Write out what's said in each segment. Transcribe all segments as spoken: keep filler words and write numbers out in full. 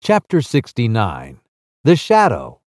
Chapter sixty-nine. The Shadow.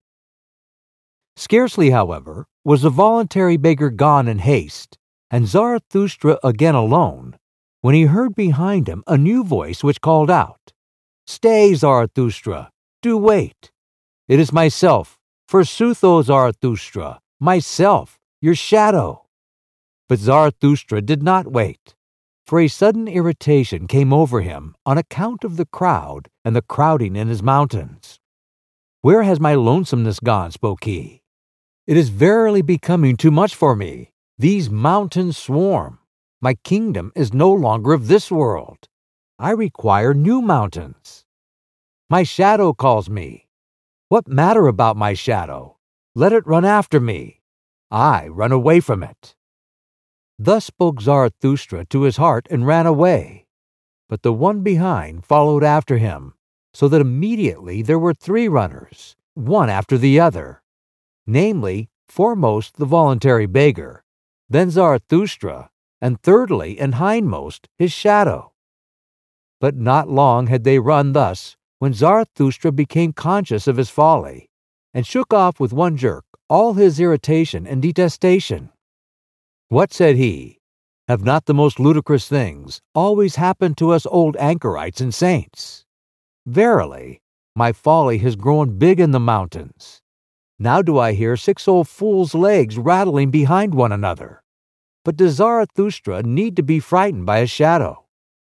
Scarcely, however, was the voluntary beggar gone in haste, and Zarathustra again alone, when he heard behind him a new voice which called out, "Stay, Zarathustra, do wait. It is myself, forsooth, O Zarathustra, myself, your shadow." But Zarathustra did not wait, for a sudden irritation came over him on account of the crowd and the crowding in his mountains. "Where has my lonesomeness gone?" spoke he. "It is verily becoming too much for me. These mountains swarm. My kingdom is no longer of this world. I require new mountains. My shadow calls me. What matter about my shadow? Let it run after me. I run away from it." Thus spoke Zarathustra to his heart and ran away. But the one behind followed after him, so that immediately there were three runners, one after the other, namely, foremost the voluntary beggar, then Zarathustra, and thirdly and hindmost his shadow. But not long had they run thus when Zarathustra became conscious of his folly, and shook off with one jerk all his irritation and detestation. "What," said he, "have not the most ludicrous things always happened to us old anchorites and saints? Verily, my folly has grown big in the mountains. Now do I hear six old fools' legs rattling behind one another. But does Zarathustra need to be frightened by a shadow?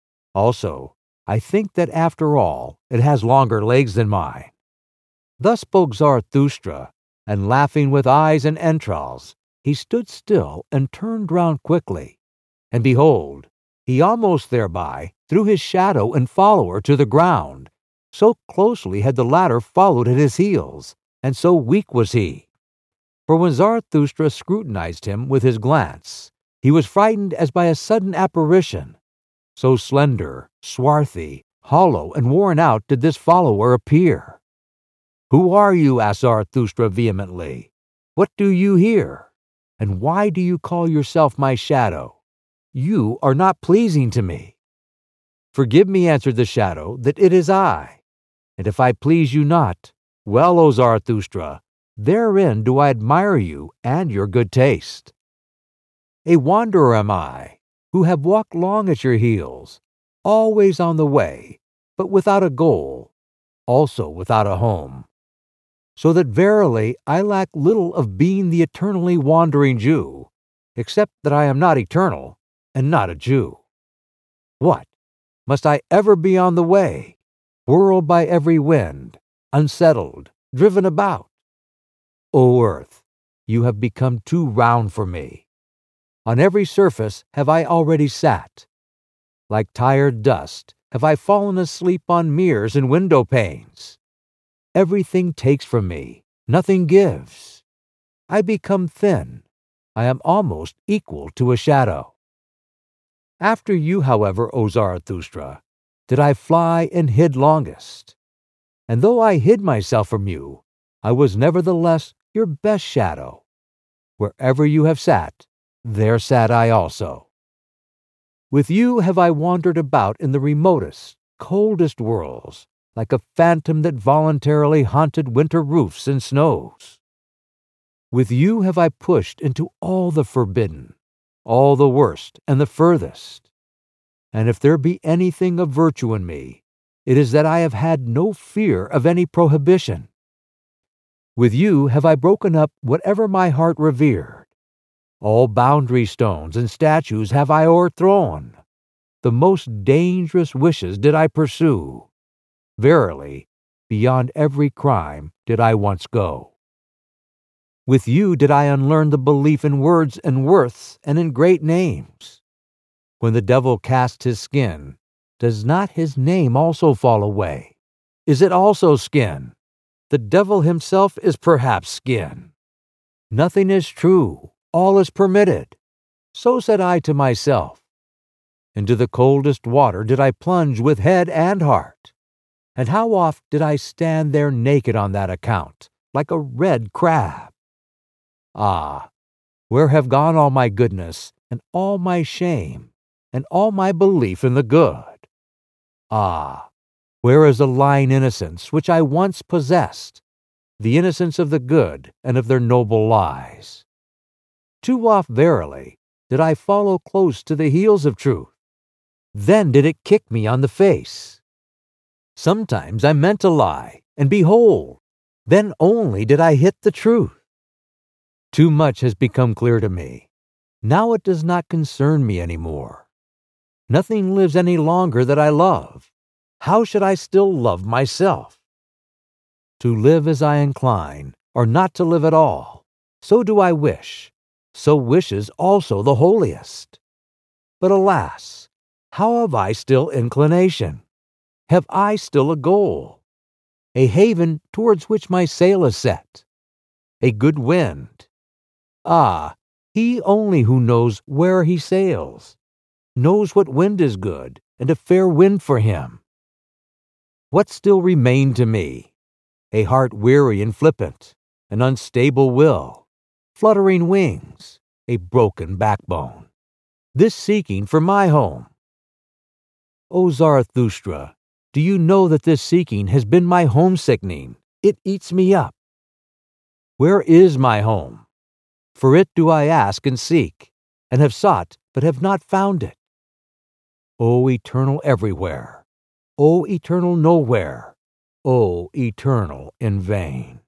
Also, I think that after all it has longer legs than mine." Thus spoke Zarathustra, and laughing with eyes and entrails, he stood still and turned round quickly, and behold, he almost thereby threw his shadow and follower to the ground, so closely had the latter followed at his heels, and so weak was he. For when Zarathustra scrutinized him with his glance, he was frightened as by a sudden apparition. So slender, swarthy, hollow, and worn out did this follower appear. "Who are you?" asked Zarathustra vehemently. "What do you here? And why do you call yourself my shadow? You are not pleasing to me." "Forgive me," answered the shadow, "that it is I. And if I please you not, well, O Zarathustra, therein do I admire you and your good taste. A wanderer am I, who have walked long at your heels, always on the way, but without a goal, also without a home. So that verily I lack little of being the eternally wandering Jew, except that I am not eternal, and not a Jew. What? Must I ever be on the way, whirled by every wind, unsettled, driven about? O earth, you have become too round for me. On every surface have I already sat. Like tired dust have I fallen asleep on mirrors and window panes. Everything takes from me, nothing gives. I become thin. I am almost equal to a shadow. After you, however, O Zarathustra, did I fly and hid longest. And though I hid myself from you, I was nevertheless your best shadow. Wherever you have sat, there sat I also. With you have I wandered about in the remotest, coldest worlds, like a phantom that voluntarily haunted winter roofs and snows. With you have I pushed into all the forbidden, all the worst and the furthest. And if there be anything of virtue in me, it is that I have had no fear of any prohibition. With you have I broken up whatever my heart revered. All boundary stones and statues have I o'erthrown. The most dangerous wishes did I pursue. Verily, beyond every crime did I once go. With you did I unlearn the belief in words and worths and in great names. When the devil casts his skin, does not his name also fall away? Is it also skin? The devil himself is perhaps skin. Nothing is true, all is permitted. So said I to myself. Into the coldest water did I plunge with head and heart. And how oft did I stand there naked on that account, like a red crab? Ah, where have gone all my goodness, and all my shame, and all my belief in the good? Ah, Where is the lying innocence which I once possessed, the innocence of the good and of their noble lies? Too oft, verily, did I follow close to the heels of truth. Then did it kick me on the face. Sometimes I meant to lie, and behold, then only did I hit the truth. Too much has become clear to me. Now it does not concern me any more. Nothing lives any longer that I love. How should I still love myself? To live as I incline, or not to live at all, so do I wish. So wishes also the holiest. But alas, how have I still inclination? Have I still a goal? A haven towards which my sail is set? A good wind? Ah, he only who knows where he sails, knows what wind is good and a fair wind for him. What still remained to me? A heart weary and flippant, an unstable will, fluttering wings, a broken backbone. This seeking for my home. O Zarathustra, do you know that this seeking has been my homesickening? It eats me up. Where is my home? For it do I ask and seek, and have sought, but have not found it. O eternal everywhere, O eternal nowhere, O eternal in vain.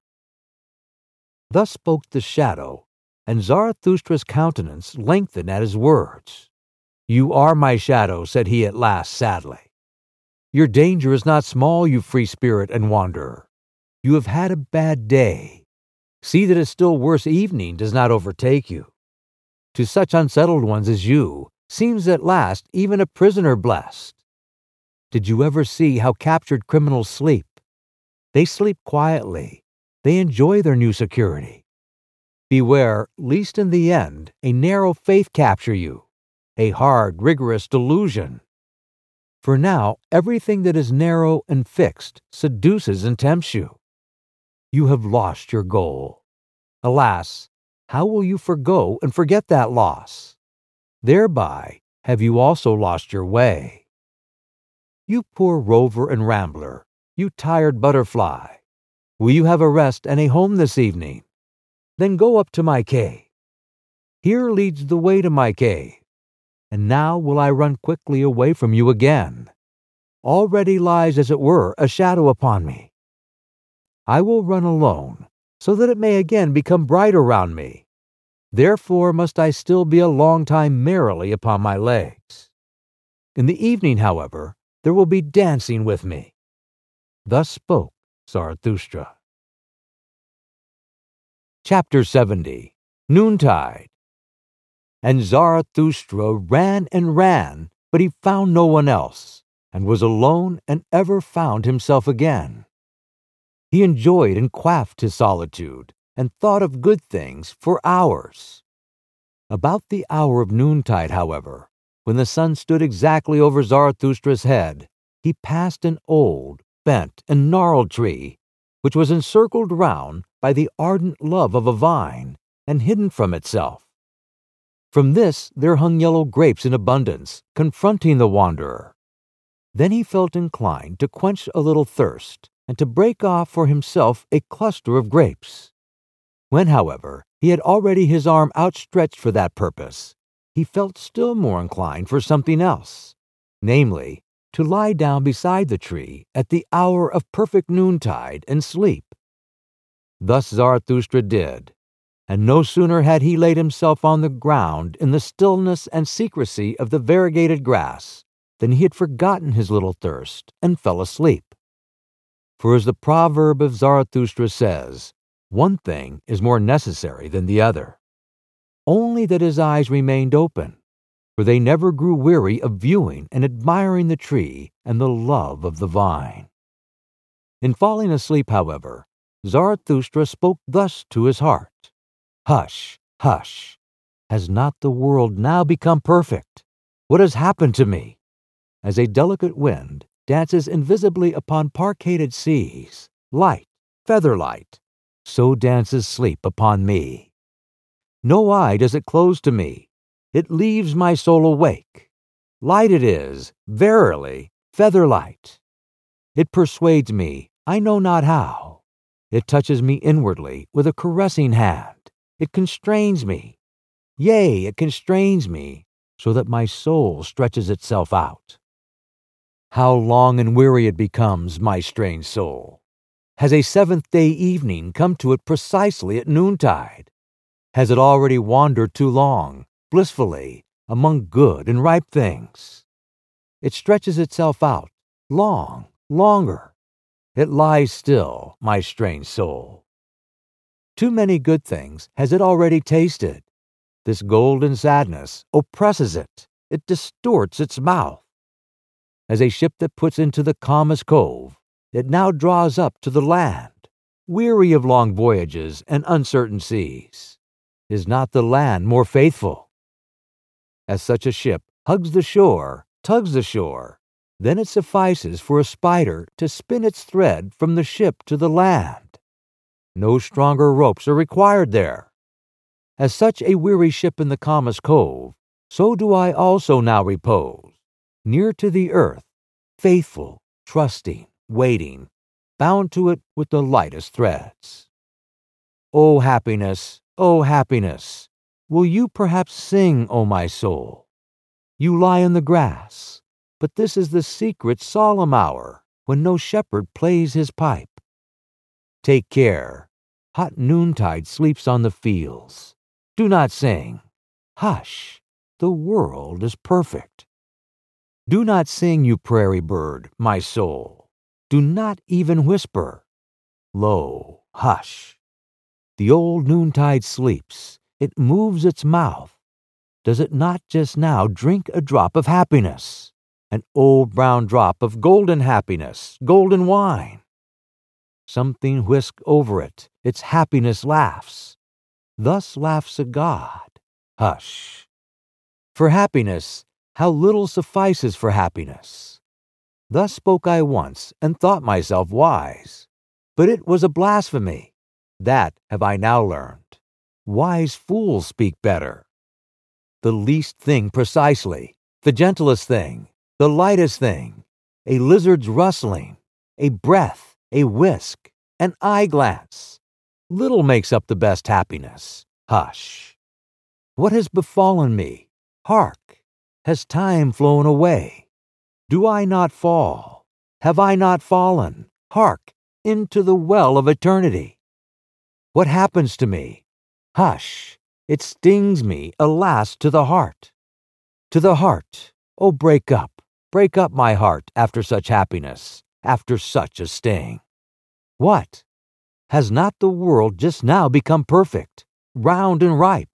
Thus spoke the shadow, and Zarathustra's countenance lengthened at his words. You are my shadow, said he at last sadly. Your danger is not small, you free spirit and wanderer. You have had a bad day. See that a still worse evening does not overtake you. To such unsettled ones as you, seems at last even a prisoner blessed. Did you ever see how captured criminals sleep? They sleep quietly. They enjoy their new security. Beware, lest in the end a narrow faith capture you, a hard, rigorous delusion. For now everything that is narrow and fixed seduces and tempts you. You have lost your goal. Alas, how will you forgo and forget that loss? Thereby have you also lost your way. You poor rover and rambler, you tired butterfly, will you have a rest and a home this evening? Then go up to my cave. Here leads the way to my cave, and now will I run quickly away from you again. Already lies, as it were, a shadow upon me. I will run alone, so that it may again become bright around me. Therefore must I still be a long time merrily upon my legs. In the evening, however, there will be dancing with me. Thus spoke Zarathustra. Chapter seventy. Noontide. And Zarathustra ran and ran, but he found no one else, and was alone and ever found himself again. He enjoyed and quaffed his solitude, and thought of good things for hours. About the hour of noontide, however, when the sun stood exactly over Zarathustra's head, he passed an old, bent, and gnarled tree, which was encircled round by the ardent love of a vine, and hidden from itself. From this there hung yellow grapes in abundance, confronting the wanderer. Then he felt inclined to quench a little thirst, and to break off for himself a cluster of grapes. When, however, he had already his arm outstretched for that purpose, he felt still more inclined for something else, namely, to lie down beside the tree at the hour of perfect noontide and sleep. Thus Zarathustra did, and no sooner had he laid himself on the ground in the stillness and secrecy of the variegated grass than he had forgotten his little thirst and fell asleep. For as the proverb of Zarathustra says, one thing is more necessary than the other. Only that his eyes remained open, for they never grew weary of viewing and admiring the tree and the love of the vine. In falling asleep, however, Zarathustra spoke thus to his heart, Hush, hush! Has not the world now become perfect? What has happened to me? As a delicate wind dances invisibly upon parcated seas, light, feather-light, so dances sleep upon me. No eye does it close to me. It leaves my soul awake. Light it is, verily, feather-light. It persuades me, I know not how. It touches me inwardly with a caressing hand. It constrains me. Yea, it constrains me, so that my soul stretches itself out. How long and weary it becomes, my strange soul! Has a seventh-day evening come to it precisely at noontide? Has it already wandered too long, blissfully, among good and ripe things? It stretches itself out, long, longer. It lies still, my strange soul. Too many good things has it already tasted. This golden sadness oppresses it. It distorts its mouth. As a ship that puts into the calmest cove, it now draws up to the land, weary of long voyages and uncertain seas. Is not the land more faithful? As such a ship hugs the shore, tugs the shore, then it suffices for a spider to spin its thread from the ship to the land. No stronger ropes are required there. As such a weary ship in the calmest cove, so do I also now repose, near to the earth, faithful, trusting, waiting, bound to it with the lightest threads. O happiness, O happiness, will you perhaps sing, O my soul? You lie in the grass, but this is the secret solemn hour when no shepherd plays his pipe. Take care, hot noontide sleeps on the fields. Do not sing. Hush, the world is perfect. Do not sing, you prairie bird, my soul. Do not even whisper. Lo, hush. The old noontide sleeps. It moves its mouth. Does it not just now drink a drop of happiness? An old brown drop of golden happiness, golden wine. Something whisk over it. Its happiness laughs. Thus laughs a god. Hush. For happiness, how little suffices for happiness. Thus spoke I once, and thought myself wise. But it was a blasphemy. That have I now learned. Wise fools speak better. The least thing precisely, the gentlest thing, the lightest thing, a lizard's rustling, a breath, a whisk, an eye-glance. Little makes up the best happiness. Hush. What has befallen me? Hark. Has time flown away? Do I not fall? Have I not fallen? Hark, into the well of eternity. What happens to me? Hush. It stings me, alas, to the heart. To the heart. Oh, break up, break up my heart after such happiness, after such a sting. What? Has not the world just now become perfect, round and ripe?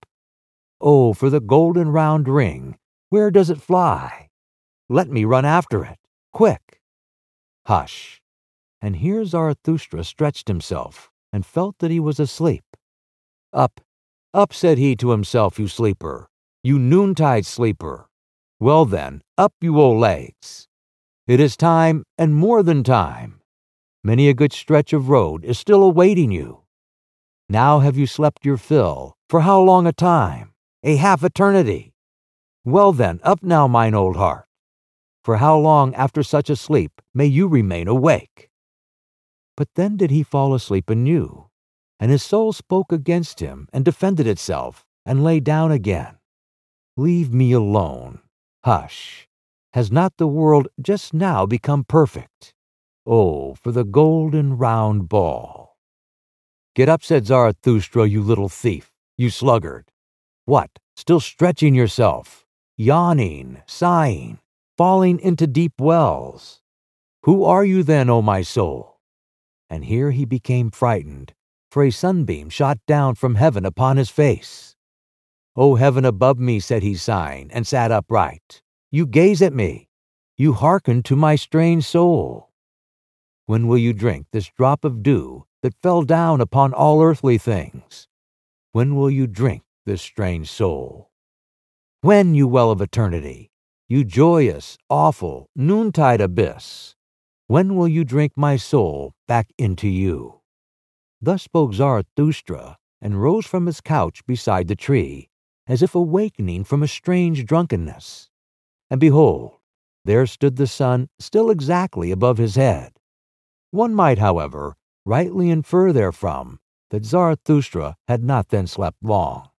Oh, for the golden round ring, where does it fly? Let me run after it, quick. Hush. And here Zarathustra stretched himself, and felt that he was asleep. Up, up, said he to himself, you sleeper, you noontide sleeper. Well then, up you old legs. It is time, and more than time. Many a good stretch of road is still awaiting you. Now have you slept your fill, for how long a time? A half eternity. Well then, up now, mine old heart. For how long after such a sleep may you remain awake? But then did he fall asleep anew, and his soul spoke against him and defended itself, and lay down again. Leave me alone. Hush. Has not the world just now become perfect? Oh, for the golden round ball. Get up, said Zarathustra, you little thief, you sluggard. What, still stretching yourself, yawning, sighing, falling into deep wells? Who are you then, O my soul? And here he became frightened, for a sunbeam shot down from heaven upon his face. O heaven above me, said he, sighing, and sat upright. You gaze at me. You hearken to my strange soul. When will you drink this drop of dew that fell down upon all earthly things? When will you drink this strange soul? When, you well of eternity, you joyous, awful, noontide abyss? When will you drink my soul back into you? Thus spoke Zarathustra, and rose from his couch beside the tree, as if awakening from a strange drunkenness. And behold, there stood the sun still exactly above his head, One might, however, rightly infer therefrom that Zarathustra had not then slept long.